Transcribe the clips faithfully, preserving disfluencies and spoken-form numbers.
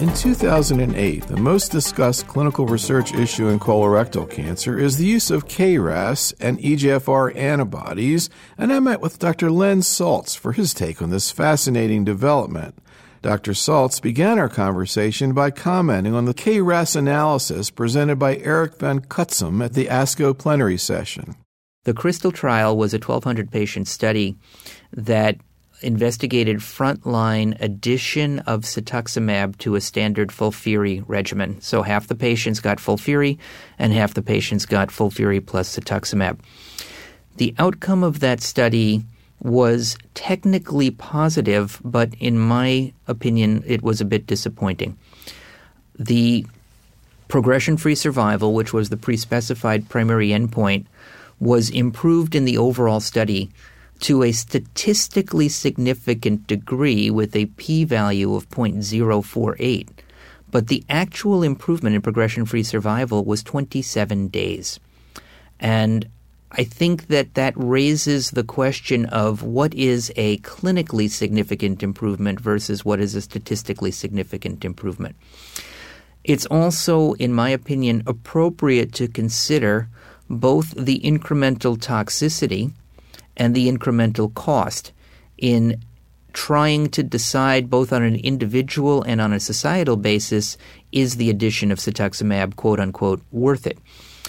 In two thousand eight, the most discussed clinical research issue in colorectal cancer is the use of K R A S and E G F R antibodies, and I met with Doctor Len Saltz for his take on this fascinating development. Doctor Saltz began our conversation by commenting on the K R A S analysis presented by Eric Van Cutsem at the ASCO plenary session. The CRYSTAL trial was a twelve hundred patient study that investigated frontline addition of cetuximab to a standard FOLFIRI regimen. So half the patients got FOLFIRI and half the patients got FOLFIRI plus cetuximab. The outcome of that study was technically positive, but in my opinion, it was a bit disappointing. The progression-free survival, which was the pre-specified primary endpoint, was improved in the overall study to a statistically significant degree with a p-value of zero point zero four eight. But the actual improvement in progression-free survival was twenty-seven days. And I think that that raises the question of what is a clinically significant improvement versus what is a statistically significant improvement. It's also, in my opinion, appropriate to consider both the incremental toxicity and the incremental cost in trying to decide both on an individual and on a societal basis, is the addition of cetuximab, quote-unquote, worth it?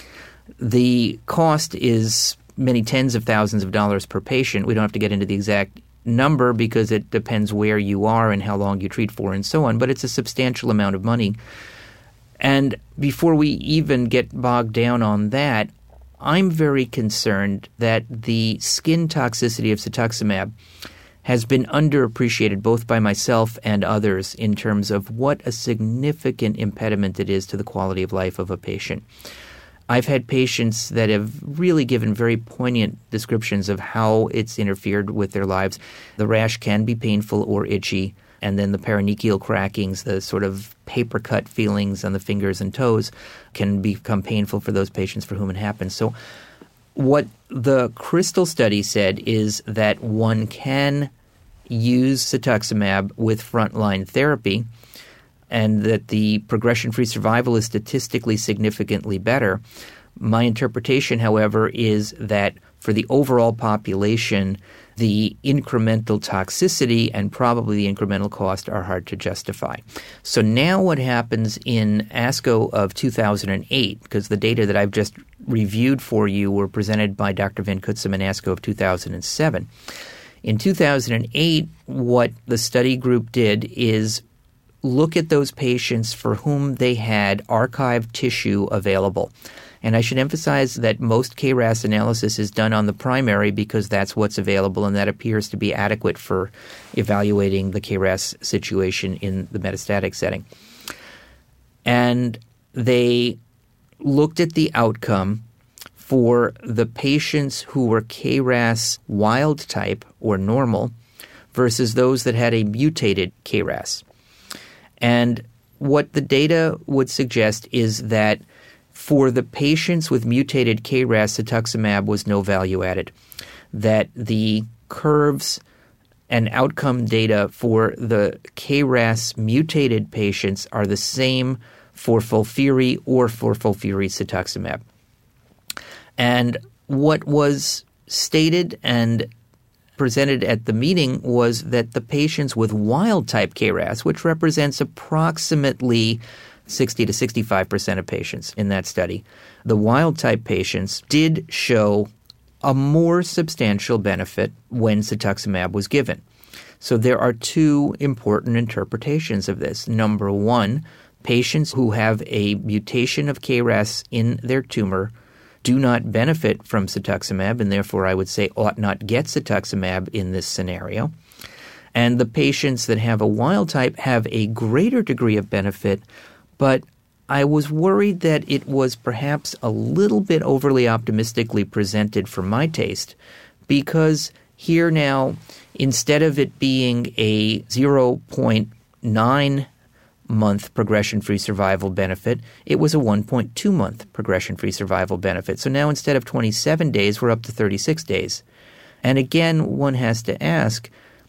The cost is many tens of thousands of dollars per patient. We don't have to get into the exact number because it depends where you are and how long you treat for and so on, but it's a substantial amount of money. And before we even get bogged down on that, I'm very concerned that the skin toxicity of cetuximab has been underappreciated both by myself and others in terms of what a significant impediment it is to the quality of life of a patient. I've had patients that have really given very poignant descriptions of how it's interfered with their lives. The rash can be painful or itchy, and then the perinechial crackings, the sort of paper cut feelings on the fingers and toes, can become painful for those patients for whom it happens. So what the CRYSTAL study said is that one can use cetuximab with frontline therapy and that the progression-free survival is statistically significantly better. My interpretation, however, is that for the overall population, the incremental toxicity and probably the incremental cost are hard to justify. So now what happens in ASCO of two thousand eight, because the data that I've just reviewed for you were presented by Doctor Van Cutsem in ASCO of two thousand seven. In two thousand eight, what the study group did is look at those patients for whom they had archived tissue available. And I should emphasize that most K R A S analysis is done on the primary because that's what's available, and that appears to be adequate for evaluating the K R A S situation in the metastatic setting. And they looked at the outcome for the patients who were K R A S wild type or normal versus those that had a mutated K R A S. And what the data would suggest is that for the patients with mutated K R A S, cetuximab was no value added, that the curves and outcome data for the K R A S mutated patients are the same for FOLFIRI or for FOLFIRI cetuximab. And what was stated and presented at the meeting was that the patients with wild-type K R A S, which represents approximately sixty to sixty-five percent of patients in that study, the wild-type patients did show a more substantial benefit when cetuximab was given. So there are two important interpretations of this. Number one, patients who have a mutation of K R A S in their tumor do not benefit from cetuximab, and therefore I would say ought not get cetuximab in this scenario. And the patients that have a wild type have a greater degree of benefit, but I was worried that it was perhaps a little bit overly optimistically presented for my taste, because here now, instead of it being a zero point nine month progression-free survival benefit, it was a one point two month progression-free survival benefit. So now instead of twenty-seven days, we're up to thirty-six days. And again, one has to ask,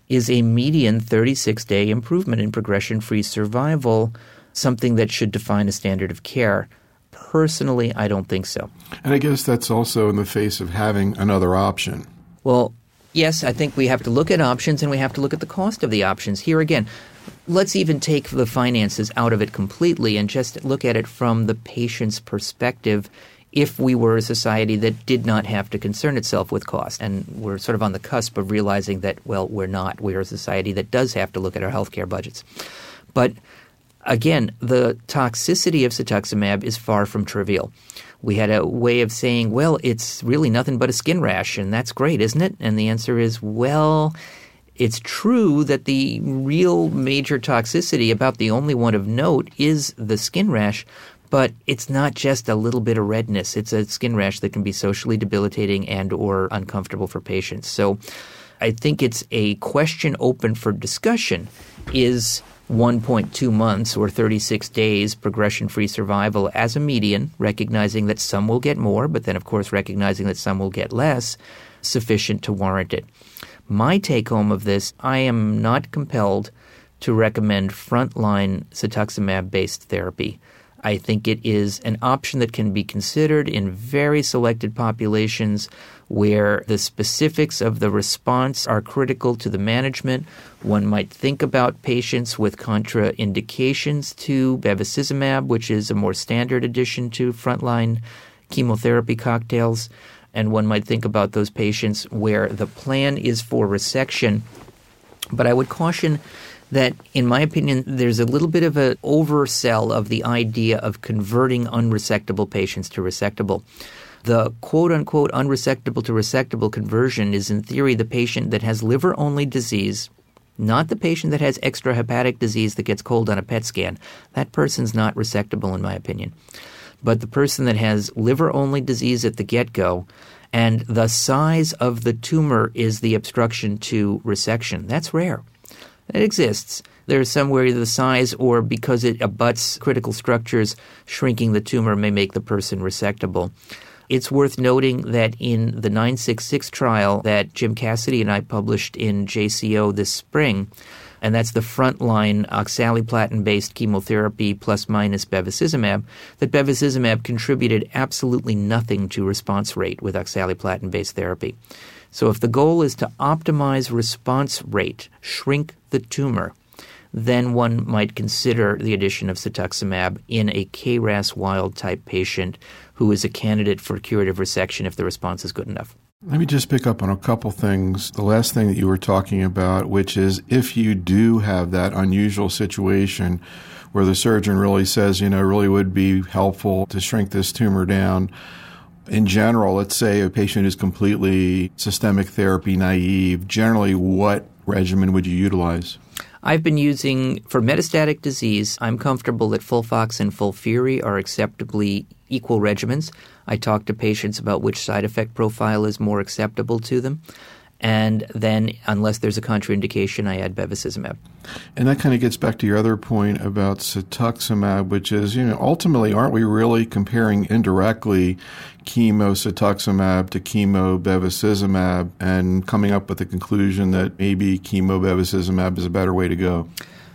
is a median thirty-six day improvement in progression-free survival something that should define a standard of care? Personally, I don't think so. And I guess that's also in the face of having another option. Well, yes, I think we have to look at options and we have to look at the cost of the options. Here again, let's even take the finances out of it completely and just look at it from the patient's perspective if we were a society that did not have to concern itself with cost. And we're sort of on the cusp of realizing that, well, we're not. We're a society that does have to look at our healthcare budgets. But again, the toxicity of cetuximab is far from trivial. We had a way of saying, well, it's really nothing but a skin rash, and that's great, isn't it? And the answer is, well, it's true that the real major toxicity, about the only one of note, is the skin rash, but it's not just a little bit of redness. It's a skin rash that can be socially debilitating and or uncomfortable for patients. So I think it's a question open for discussion. Is one point two months or thirty-six days progression-free survival as a median, recognizing that some will get more, but then, of course, recognizing that some will get less, sufficient to warrant it? My take-home of this, I am not compelled to recommend frontline cetuximab-based therapy. I think it is an option that can be considered in very selected populations where the specifics of the response are critical to the management. One might think about patients with contraindications to bevacizumab, which is a more standard addition to frontline chemotherapy cocktails. And one might think about those patients where the plan is for resection. But I would caution that, in my opinion, there's a little bit of an oversell of the idea of converting unresectable patients to resectable. The quote-unquote unresectable to resectable conversion is, in theory, the patient that has liver-only disease, not the patient that has extrahepatic disease that gets cold on a P E T scan. That person's not resectable, in my opinion. But the person that has liver-only disease at the get-go, and the size of the tumor is the obstruction to resection. That's rare. It exists. There's some where the size, or because it abuts critical structures, shrinking the tumor may make the person resectable. It's worth noting that in the nine six six trial that Jim Cassidy and I published in J C O this spring, and that's the frontline oxaliplatin-based chemotherapy plus minus bevacizumab, that bevacizumab contributed absolutely nothing to response rate with oxaliplatin-based therapy. So if the goal is to optimize response rate, shrink the tumor, then one might consider the addition of cetuximab in a K R A S wild-type patient who is a candidate for curative resection if the response is good enough. Let me just pick up on a couple things. The last thing that you were talking about, which is if you do have that unusual situation where the surgeon really says, you know, it really would be helpful to shrink this tumor down. In general, let's say a patient is completely systemic therapy naive. Generally, what regimen would you utilize? I've been using, for metastatic disease, I'm comfortable that FOLFOX and FOLFIRI are acceptably equal regimens. I talk to patients about which side effect profile is more acceptable to them. And then, unless there's a contraindication, I add bevacizumab. And that kind of gets back to your other point about cetuximab, which is, you know, ultimately, aren't we really comparing indirectly chemo cetuximab to chemo bevacizumab and coming up with the conclusion that maybe chemo bevacizumab is a better way to go?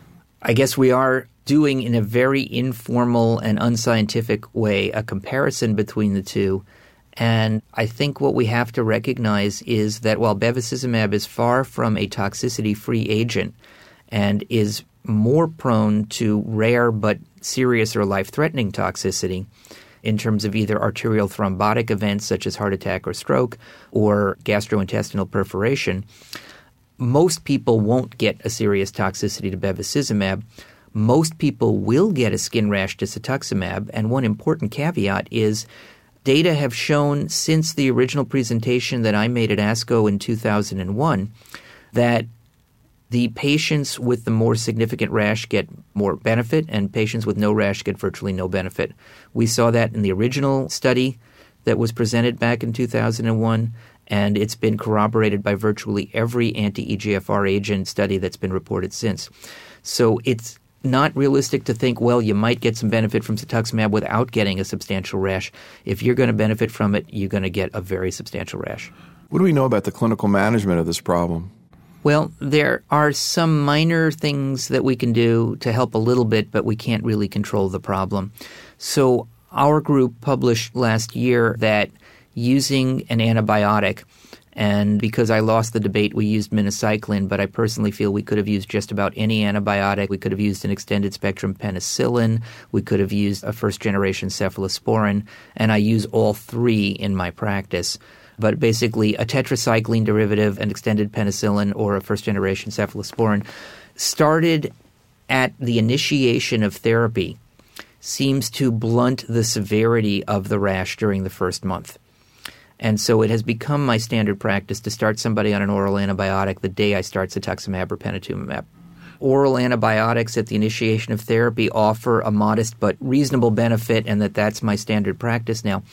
I guess we are doing, in a very informal and unscientific way, a comparison between the two. And I think what we have to recognize is that while bevacizumab is far from a toxicity-free agent and is more prone to rare but serious or life-threatening toxicity in terms of either arterial thrombotic events such as heart attack or stroke or gastrointestinal perforation, most people won't get a serious toxicity to bevacizumab. Most people will get a skin rash to cetuximab, and one important caveat is data have shown since the original presentation that I made at ASCO in two thousand one that the patients with the more significant rash get more benefit and patients with no rash get virtually no benefit. We saw that in the original study that was presented back in two thousand one, and it's been corroborated by virtually every anti-E G F R agent study that's been reported since. So it's not realistic to think, well, you might get some benefit from cetuximab without getting a substantial rash. If you're going to benefit from it, you're going to get a very substantial rash. What do we know about the clinical management of this problem? Well, there are some minor things that we can do to help a little bit, but we can't really control the problem. So our group published last year that using an antibiotic, and because I lost the debate, we used minocycline, but I personally feel we could have used just about any antibiotic. We could have used an extended-spectrum penicillin. We could have used a first-generation cephalosporin, and I use all three in my practice. But basically, a tetracycline derivative, an extended penicillin, or a first-generation cephalosporin started at the initiation of therapy seems to blunt the severity of the rash during the first month. And so it has become my standard practice to start somebody on an oral antibiotic the day I start cetuximab or panitumumab. Oral antibiotics at the initiation of therapy offer a modest but reasonable benefit, and that that's my standard practice now.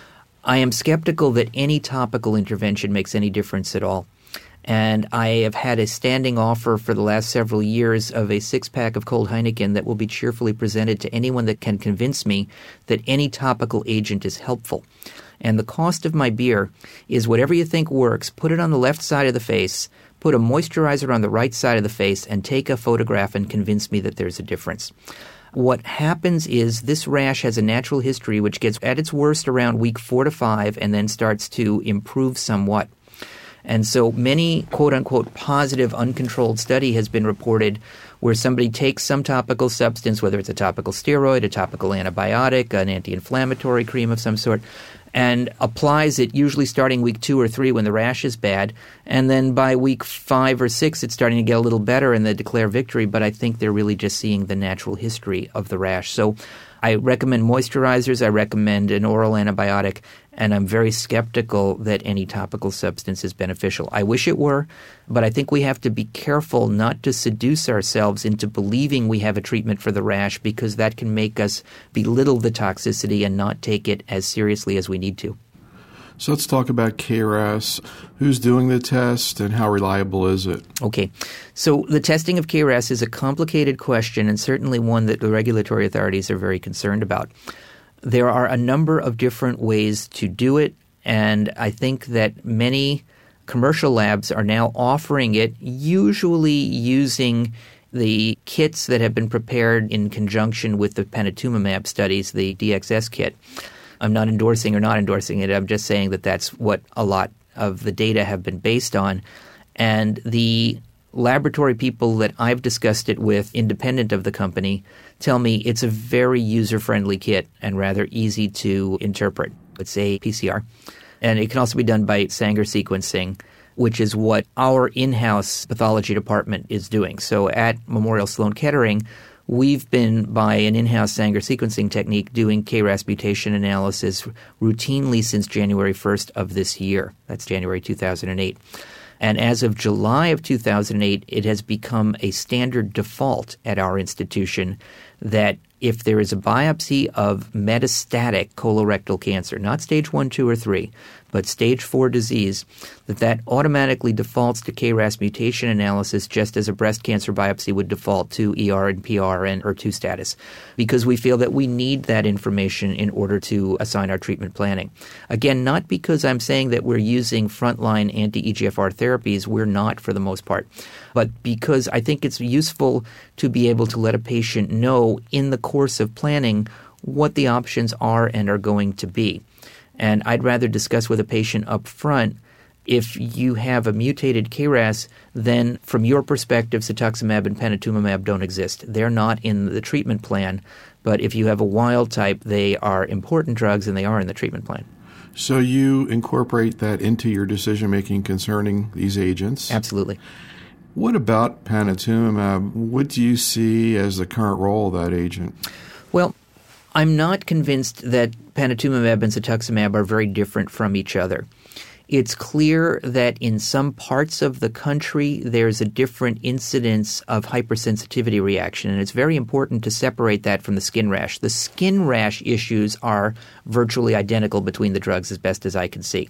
I am skeptical that any topical intervention makes any difference at all. And I have had a standing offer for the last several years of a six-pack of cold Heineken that will be cheerfully presented to anyone that can convince me that any topical agent is helpful. And the cost of my beer is whatever you think works, put it on the left side of the face, put a moisturizer on the right side of the face, and take a photograph and convince me that there's a difference. What happens is this rash has a natural history which gets at its worst around week four to five and then starts to improve somewhat. And so many quote-unquote positive uncontrolled study has been reported where somebody takes some topical substance, whether it's a topical steroid, a topical antibiotic, an anti-inflammatory cream of some sort, and applies it usually starting week two or three when the rash is bad. And then by week five or six, it's starting to get a little better and they declare victory. But I think they're really just seeing the natural history of the rash. So I recommend moisturizers. I recommend an oral antibiotic. And I'm very skeptical that any topical substance is beneficial. I wish it were, but I think we have to be careful not to seduce ourselves into believing we have a treatment for the rash, because that can make us belittle the toxicity and not take it as seriously as we need to. So let's talk about K R A S. Who's doing the test and how reliable is it? Okay. So the testing of K R A S is a complicated question and certainly one that the regulatory authorities are very concerned about. There are a number of different ways to do it, and I think that many commercial labs are now offering it, usually using the kits that have been prepared in conjunction with the panitumumab studies, the D X S kit. I'm not endorsing or not endorsing it. I'm just saying that that's what a lot of the data have been based on. And the laboratory people that I've discussed it with, independent of the company, tell me it's a very user-friendly kit and rather easy to interpret. It's a P C R. And it can also be done by Sanger sequencing, which is what our in-house pathology department is doing. So at Memorial Sloan Kettering, we've been, by an in-house Sanger sequencing technique, doing K R A S mutation analysis routinely since January first of this year. That's January two thousand eight. And as of July of two thousand eight, it has become a standard default at our institution that if there is a biopsy of metastatic colorectal cancer, not stage one, two, or three, but stage four disease, that that automatically defaults to K R A S mutation analysis just as a breast cancer biopsy would default to E R and P R and H E R two status, because we feel that we need that information in order to assign our treatment planning. Again, not because I'm saying that we're using frontline anti-E G F R therapies. We're not for the most part. But because I think it's useful to be able to let a patient know in the course of planning what the options are and are going to be. And I'd rather discuss with a patient up front, if you have a mutated K R A S, then from your perspective, cetuximab and panitumumab don't exist. They're not in the treatment plan. But if you have a wild type, they are important drugs and they are in the treatment plan. So you incorporate that into your decision-making concerning these agents? Absolutely. What about panitumumab? What do you see as the current role of that agent? Well, I'm not convinced that panitumumab and cetuximab are very different from each other. It's clear that in some parts of the country there's a different incidence of hypersensitivity reaction, and it's very important to separate that from the skin rash. The skin rash issues are virtually identical between the drugs as best as I can see.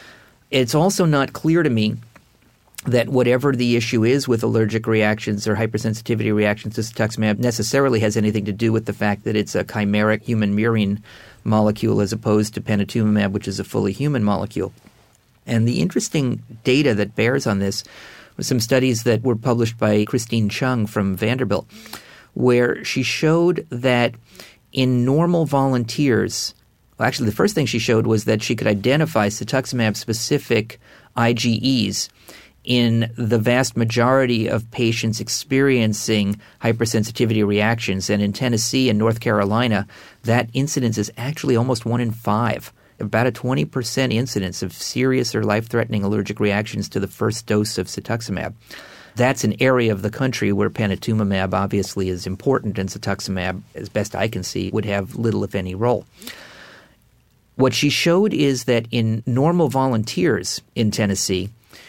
It's also not clear to me that whatever the issue is with allergic reactions or hypersensitivity reactions to cetuximab necessarily has anything to do with the fact that it's a chimeric human murine molecule as opposed to panitumumab, which is a fully human molecule. And the interesting data that bears on this some studies that were published by Christine Chung from Vanderbilt, where she showed that in normal volunteers, well, actually the first thing she showed was that she could identify cetuximab-specific I G Es in the vast majority of patients experiencing hypersensitivity reactions. And in Tennessee and North Carolina, that incidence is actually almost one in five, about a twenty percent incidence of serious or life-threatening allergic reactions to the first dose of cetuximab. That's an area of the country where panitumumab obviously is important, and cetuximab, as best I can see, would have little, if any, role. What she showed is that in normal volunteers in Tennessee,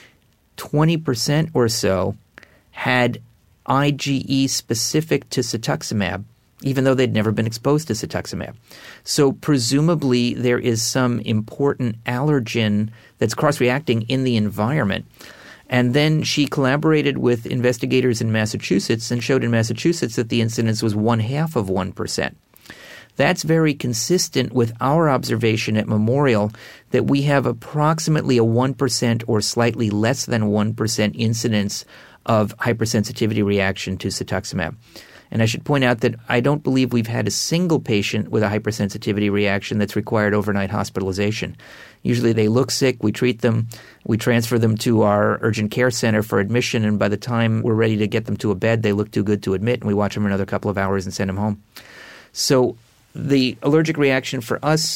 twenty percent or so had I G E specific to cetuximab, even though they'd never been exposed to cetuximab. So presumably there is some important allergen that's cross-reacting in the environment. And then she collaborated with investigators in Massachusetts and showed in Massachusetts that the incidence was one half of one percent. That's very consistent with our observation at Memorial that we have approximately a one percent or slightly less than one percent incidence of hypersensitivity reaction to cetuximab. And I should point out that I don't believe we've had a single patient with a hypersensitivity reaction that's required overnight hospitalization. Usually they look sick, we treat them, we transfer them to our urgent care center for admission, and by the time we're ready to get them to a bed, they look too good to admit, and we watch them another couple of hours and send them home. So the allergic reaction for us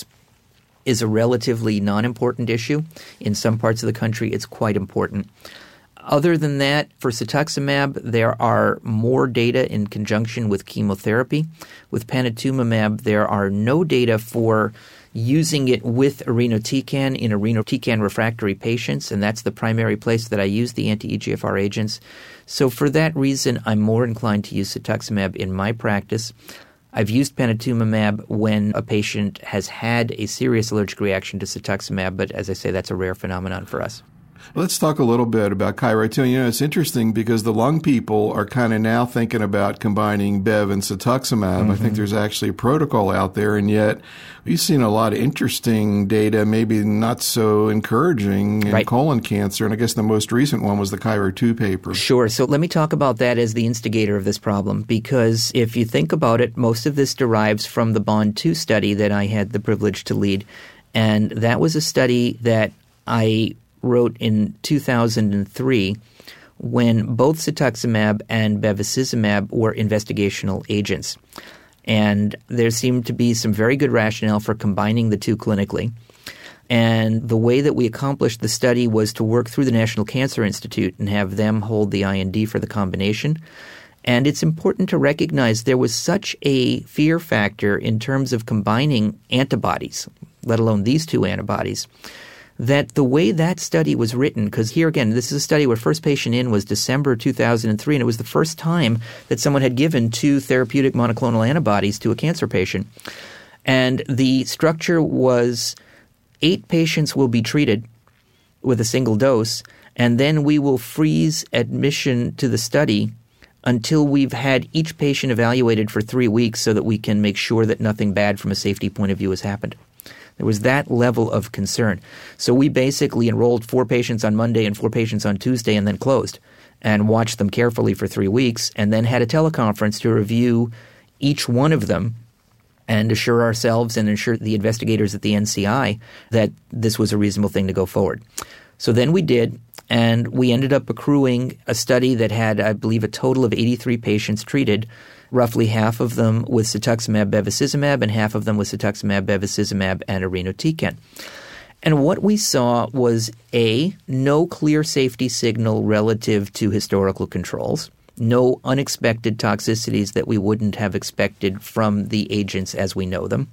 is a relatively non-important issue. In some parts of the country, it's quite important. Other than that, for cetuximab, there are more data in conjunction with chemotherapy. With panitumumab, there are no data for using it with irinotecan in irinotecan refractory patients, and that's the primary place that I use the anti-E G F R agents. So for that reason, I'm more inclined to use cetuximab in my practice. I've used panitumumab when a patient has had a serious allergic reaction to cetuximab, but as I say, that's a rare phenomenon for us. Let's talk a little bit about Kyrite too. You know, it's interesting because the lung people are kind of now thinking about combining Bev and cetuximab. Mm-hmm. I think there's actually a protocol out there, and yet we've seen a lot of interesting data, maybe not so encouraging in right. colon cancer. And I guess the most recent one was the Kyrite two paper. Sure. So let me talk about that as the instigator of this problem, because if you think about it, most of this derives from the BOND two study that I had the privilege to lead. And that was a study that I wrote in two thousand three when both cetuximab and bevacizumab were investigational agents. And there seemed to be some very good rationale for combining the two clinically. And the way that we accomplished the study was to work through the National Cancer Institute and have them hold the I N D for the combination. And it's important to recognize there was such a fear factor in terms of combining antibodies, let alone these two antibodies, that the way that study was written, because here again, this is a study where first patient in was December two thousand three, and it was the first time that someone had given two therapeutic monoclonal antibodies to a cancer patient. And the structure was eight patients will be treated with a single dose, and then we will freeze admission to the study until we've had each patient evaluated for three weeks so that we can make sure that nothing bad from a safety point of view has happened. There was that level of concern. So we basically enrolled four patients on Monday and four patients on Tuesday and then closed and watched them carefully for three weeks and then had a teleconference to review each one of them and assure ourselves and assure the investigators at the N C I that this was a reasonable thing to go forward. So then we did, and we ended up accruing a study that had, I believe, a total of eighty-three patients treated, roughly half of them with cetuximab bevacizumab and half of them with cetuximab bevacizumab and irinotecan. And what we saw was, A, no clear safety signal relative to historical controls, no unexpected toxicities that we wouldn't have expected from the agents as we know them,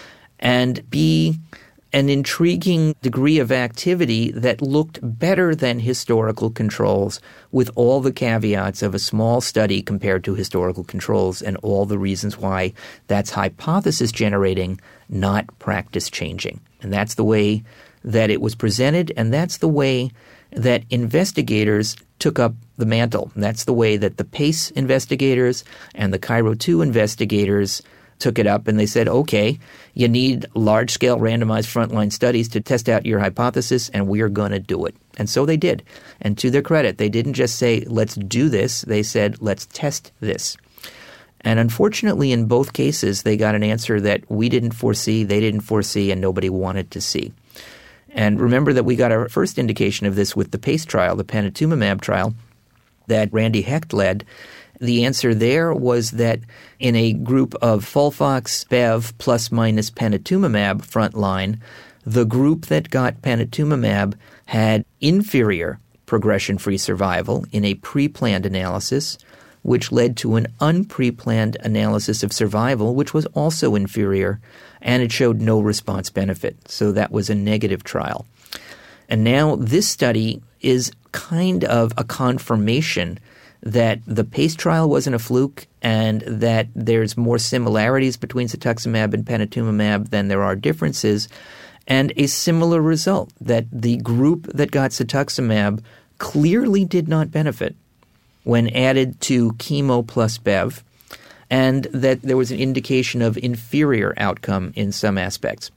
and B, an intriguing degree of activity that looked better than historical controls with all the caveats of a small study compared to historical controls and all the reasons why that's hypothesis generating, not practice changing. And that's the way that it was presented, and that's the way that investigators took up the mantle. And that's the way that the PACE investigators and the Cairo two investigators took it up and they said, okay, you need large-scale randomized frontline studies to test out your hypothesis, and we're going to do it. And so they did. And to their credit, they didn't just say, let's do this. They said, let's test this. And unfortunately, in both cases, they got an answer that we didn't foresee, they didn't foresee, and nobody wanted to see. And remember that we got our first indication of this with the PACE trial, the panitumumab trial that Randy Hecht led. The answer there was that in a group of Folfox, Bev, plus minus panitumumab frontline, the group that got panitumumab had inferior progression-free survival in a pre-planned analysis, which led to an unpre-planned analysis of survival, which was also inferior, and it showed no response benefit. So that was a negative trial. And now this study is kind of a confirmation that the PACE trial wasn't a fluke and that there's more similarities between cetuximab and panitumumab than there are differences, and a similar result that the group that got cetuximab clearly did not benefit when added to chemo plus Bev, and that there was an indication of inferior outcome in some aspects.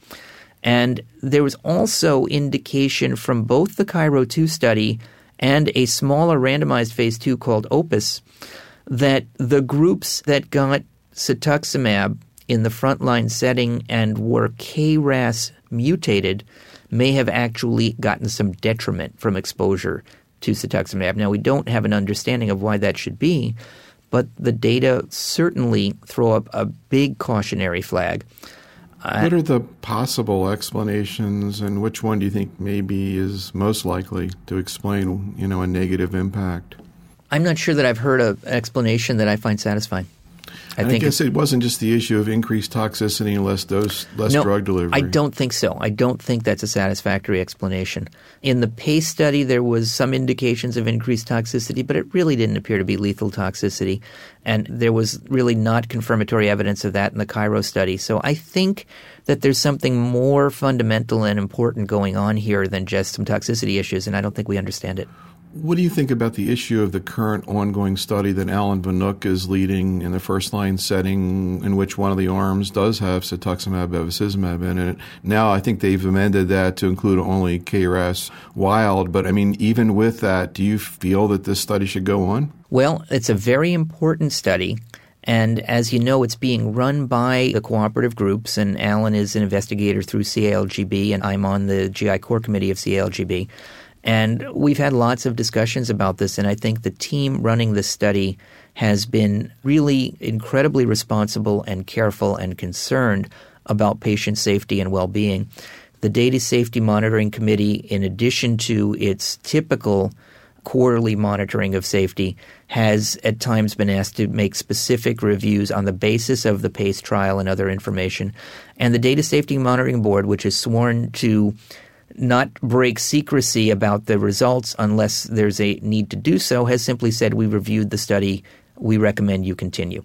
And there was also indication from both the Cairo two study and a smaller randomized phase two called OPUS that the groups that got cetuximab in the frontline setting and were K R A S mutated may have actually gotten some detriment from exposure to cetuximab. Now, we don't have an understanding of why that should be, but the data certainly throw up a big cautionary flag. What are the possible explanations, and which one do you think maybe is most likely to explain, you know, a negative impact? I'm not sure that I've heard an explanation that I find satisfying. I, I guess it wasn't just the issue of increased toxicity and less dose, less no, drug delivery. I don't think so. I don't think that's a satisfactory explanation. In the PACE study, there was some indications of increased toxicity, but it really didn't appear to be lethal toxicity. And there was really not confirmatory evidence of that in the Cairo study. So I think that there's something more fundamental and important going on here than just some toxicity issues, and I don't think we understand it. What do you think about the issue of the current ongoing study that Alan Vanuc is leading in the first-line setting in which one of the arms does have cetuximab bevacizumab in it? Now I think they've amended that to include only K R A S wild, but I mean, even with that, do you feel that this study should go on? Well, it's a very important study. And as you know, it's being run by the cooperative groups, and Alan is an investigator through C A L G B, and I'm on the G I core committee of C A L G B. And we've had lots of discussions about this, and I think the team running this study has been really incredibly responsible and careful and concerned about patient safety and well-being. The Data Safety Monitoring Committee, in addition to its typical quarterly monitoring of safety, has at times been asked to make specific reviews on the basis of the PACE trial and other information. And the Data Safety Monitoring Board, which is sworn to not break secrecy about the results unless there's a need to do so, has simply said, we reviewed the study, we recommend you continue.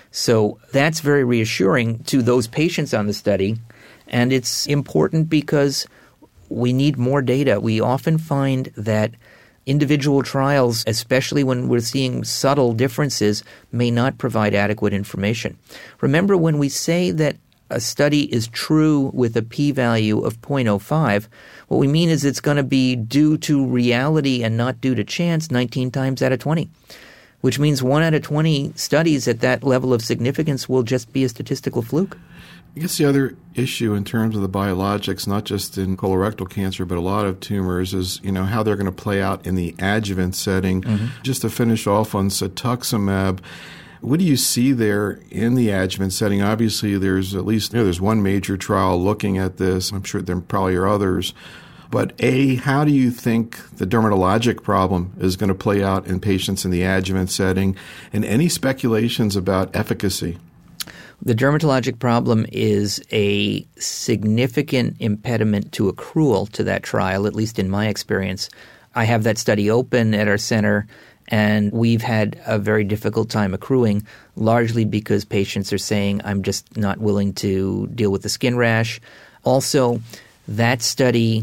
So that's very reassuring to those patients on the study, and it's important because we need more data. We often find that individual trials, especially when we're seeing subtle differences, may not provide adequate information. Remember, when we say that a study is true with a p-value of zero point zero five, what we mean is it's going to be due to reality and not due to chance nineteen times out of twenty, which means one out of twenty studies at that level of significance will just be a statistical fluke. I guess the other issue in terms of the biologics, not just in colorectal cancer, but a lot of tumors, is, you know, how they're going to play out in the adjuvant setting. Mm-hmm. Just to finish off on cetuximab, what do you see there in the adjuvant setting? Obviously, there's at least, you know, there's one major trial looking at this. I'm sure there probably are others. But A, how do you think the dermatologic problem is going to play out in patients in the adjuvant setting? And any speculations about efficacy? The dermatologic problem is a significant impediment to accrual to that trial, at least in my experience. I have that study open at our center, and we've had a very difficult time accruing, largely because patients are saying, I'm just not willing to deal with the skin rash. Also, that study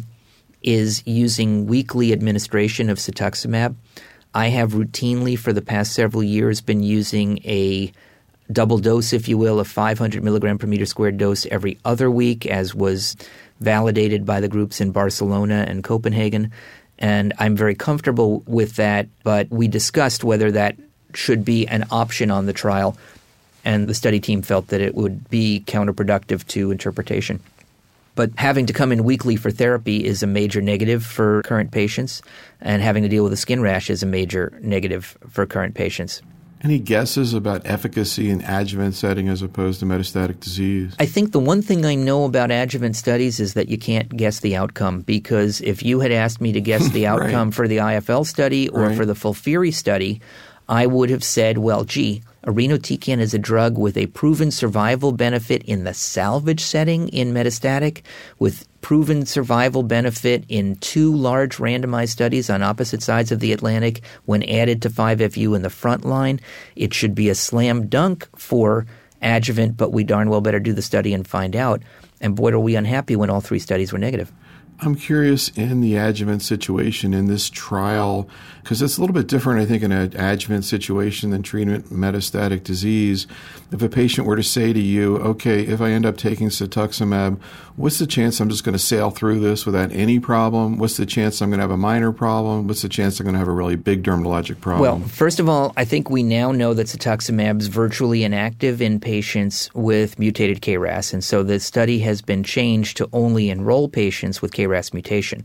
is using weekly administration of cetuximab. I have routinely for the past several years been using a double dose, if you will, a five hundred milligram per meter squared dose every other week, as was validated by the groups in Barcelona and Copenhagen. And I'm very comfortable with that, but we discussed whether that should be an option on the trial, and the study team felt that it would be counterproductive to interpretation. But having to come in weekly for therapy is a major negative for current patients, and having to deal with a skin rash is a major negative for current patients. Any guesses about efficacy in adjuvant setting as opposed to metastatic disease? I think the one thing I know about adjuvant studies is that you can't guess the outcome, because if you had asked me to guess the outcome right. for the I F L study or right. for the FOLFIRI study, I would have said, well, gee, irinotecan is a drug with a proven survival benefit in the salvage setting in metastatic, with proven survival benefit in two large randomized studies on opposite sides of the Atlantic when added to five F U in the front line. It should be a slam dunk for adjuvant, but we darn well better do the study and find out. And boy, are we unhappy when all three studies were negative. I'm curious in the adjuvant situation in this trial, because it's a little bit different, I think, in an adjuvant situation than treatment metastatic disease. If a patient were to say to you, okay, if I end up taking cetuximab, what's the chance I'm just going to sail through this without any problem? What's the chance I'm going to have a minor problem? What's the chance I'm going to have a really big dermatologic problem? Well, first of all, I think we now know that cetuximab is virtually inactive in patients with mutated K R A S, and so the study has been changed to only enroll patients with K R A S mutation.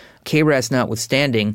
K R A S notwithstanding,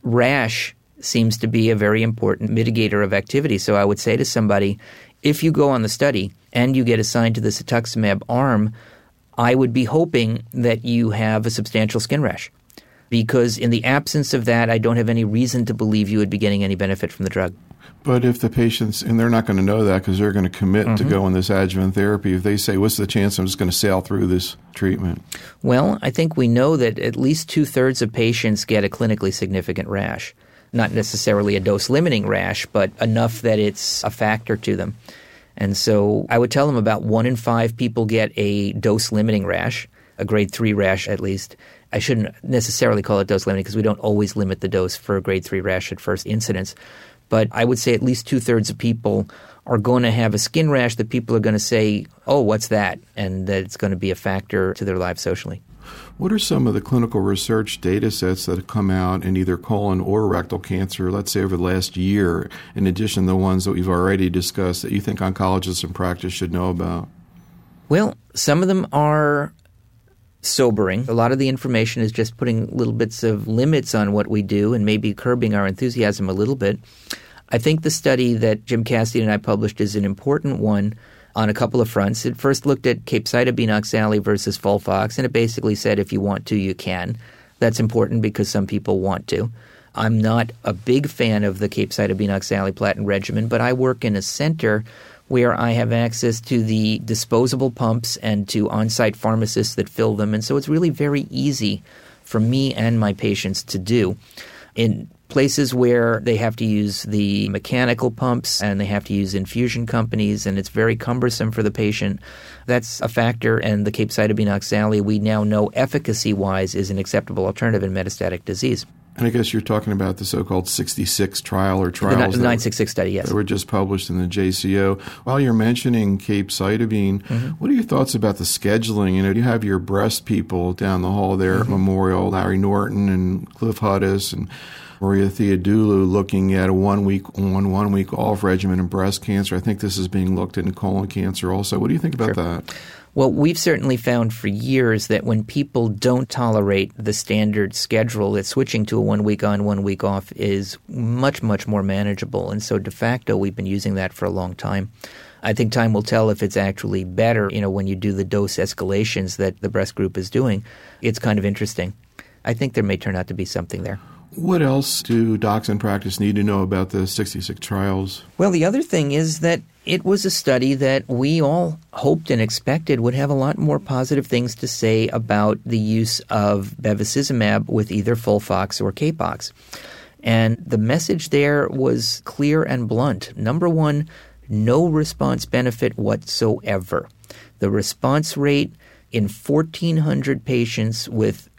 rash seems to be a very important mitigator of activity. So I would say to somebody, if you go on the study and you get assigned to the cetuximab arm, I would be hoping that you have a substantial skin rash, because in the absence of that, I don't have any reason to believe you would be getting any benefit from the drug. But if the patients, and they're not going to know that because they're going to commit mm-hmm. to go on this adjuvant therapy, if they say, what's the chance I'm just going to sail through this treatment? Well, I think we know that at least two-thirds of patients get a clinically significant rash. Not necessarily a dose-limiting rash, but enough that it's a factor to them. And so I would tell them about one in five people get a dose-limiting rash, a grade three rash at least. I shouldn't necessarily call it dose-limiting because we don't always limit the dose for a grade three rash at first incidence. But I would say at least two-thirds of people are going to have a skin rash that people are going to say, oh, what's that? And that it's going to be a factor to their lives socially. What are some of the clinical research data sets that have come out in either colon or rectal cancer, let's say over the last year, in addition to the ones that we've already discussed, that you think oncologists in practice should know about? Well, some of them are sobering. A lot of the information is just putting little bits of limits on what we do and maybe curbing our enthusiasm a little bit. I think the study that Jim Cassidy and I published is an important one on a couple of fronts. It first looked at capecitabine oxali versus Folfox, and it basically said if you want to, you can. That's important because some people want to. I'm not a big fan of the capecitabine oxaliplatin regimen, but I work in a center where I have access to the disposable pumps and to on-site pharmacists that fill them, and so it's really very easy for me and my patients to do. In places where they have to use the mechanical pumps and they have to use infusion companies and it's very cumbersome for the patient, that's a factor. And the capecitabine oxali, we now know efficacy-wise, is an acceptable alternative in metastatic disease. And I guess you're talking about the so-called sixty-six trial or trials. The nine sixty-six study, yes. That were just published in the J C O. While you're mentioning capecitabine, mm-hmm. what are your thoughts about the scheduling? You know, you have your breast people down the hall there mm-hmm. at Memorial, Larry Norton and Cliff Hudis and Maria Theodoulou, looking at a one-week on, one-week off regimen in breast cancer. I think this is being looked at in colon cancer also. What do you think about sure. that? Well, we've certainly found for years that when people don't tolerate the standard schedule, that switching to a one-week on, one-week off is much, much more manageable. And so de facto, we've been using that for a long time. I think time will tell if it's actually better, you know, when you do the dose escalations that the breast group is doing. It's kind of interesting. I think there may turn out to be something there. What else do docs in practice need to know about the sixty-six trials? Well, the other thing is that it was a study that we all hoped and expected would have a lot more positive things to say about the use of bevacizumab with either Folfox or Capox. And the message there was clear and blunt. Number one, no response benefit whatsoever. The response rate in fourteen hundred patients with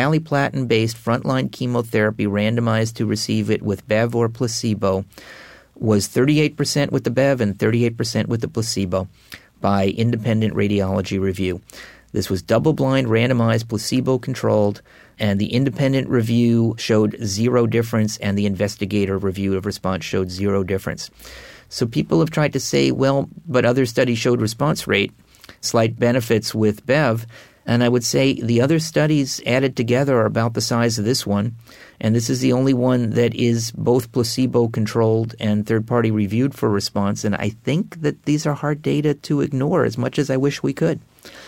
oxaliplatin-based frontline chemotherapy randomized to receive it with Bev or placebo was thirty-eight percent with the Bev and thirty-eight percent with the placebo by independent radiology review. This was double-blind, randomized, placebo-controlled, and the independent review showed zero difference, and the investigator review of response showed zero difference. So people have tried to say, well, but other studies showed response rate, slight benefits with Bev, and I would say the other studies added together are about the size of this one, and this is the only one that is both placebo-controlled and third-party reviewed for response, and I think that these are hard data to ignore as much as I wish we could.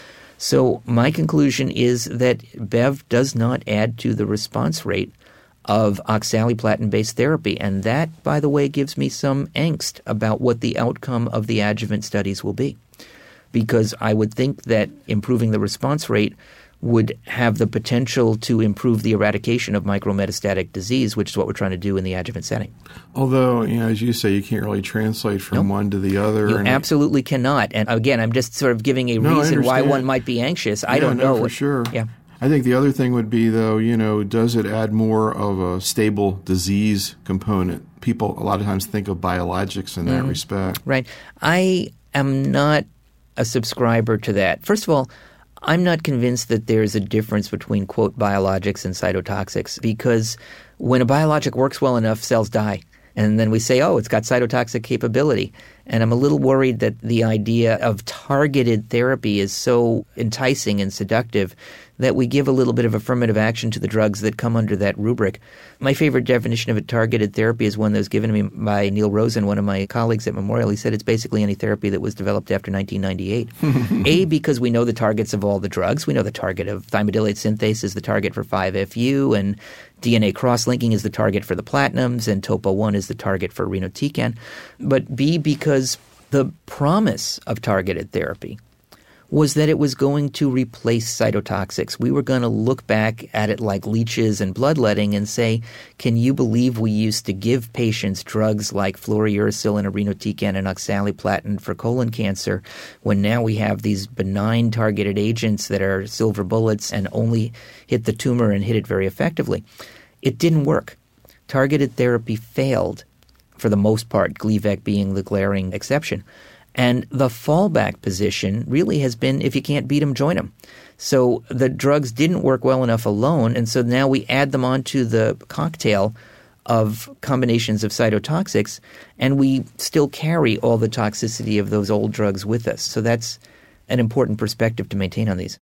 So my conclusion is that Bev does not add to the response rate of oxaliplatin-based therapy, and that, by the way, gives me some angst about what the outcome of the adjuvant studies will be, because I would think that improving the response rate would have the potential to improve the eradication of micrometastatic disease, which is what we're trying to do in the adjuvant setting. Although, you know, as you say, you can't really translate from nope. one to the other. You and absolutely it, cannot. And again, I'm just sort of giving a no, reason why one might be anxious. I yeah, don't no, know. for sure. Yeah. I think the other thing would be, though, you know, does it add more of a stable disease component? People a lot of times think of biologics in that mm. respect. Right. I am not a subscriber to that. First of all, I'm not convinced that there's a difference between, quote, biologics and cytotoxics, because when a biologic works well enough, cells die. And then we say, oh, it's got cytotoxic capability. And I'm a little worried that the idea of targeted therapy is so enticing and seductive that we give a little bit of affirmative action to the drugs that come under that rubric. My favorite definition of a targeted therapy is one that was given to me by Neil Rosen, one of my colleagues at Memorial. He said it's basically any therapy that was developed after nineteen ninety-eight. A, because we know the targets of all the drugs. We know the target of thymidylate synthase is the target for five F U, and D N A cross-linking is the target for the platinums, and topo one is the target for irinotecan. But B, because the promise of targeted therapy was that it was going to replace cytotoxics. We were going to look back at it like leeches and bloodletting and say, can you believe we used to give patients drugs like fluorouracil and irinotecan and oxaliplatin for colon cancer when now we have these benign targeted agents that are silver bullets and only hit the tumor and hit it very effectively? It didn't work. Targeted therapy failed for the most part, Gleevec being the glaring exception. And the fallback position really has been, if you can't beat them, join them. So the drugs didn't work well enough alone, and so now we add them onto the cocktail of combinations of cytotoxics, and we still carry all the toxicity of those old drugs with us. So that's an important perspective to maintain on these.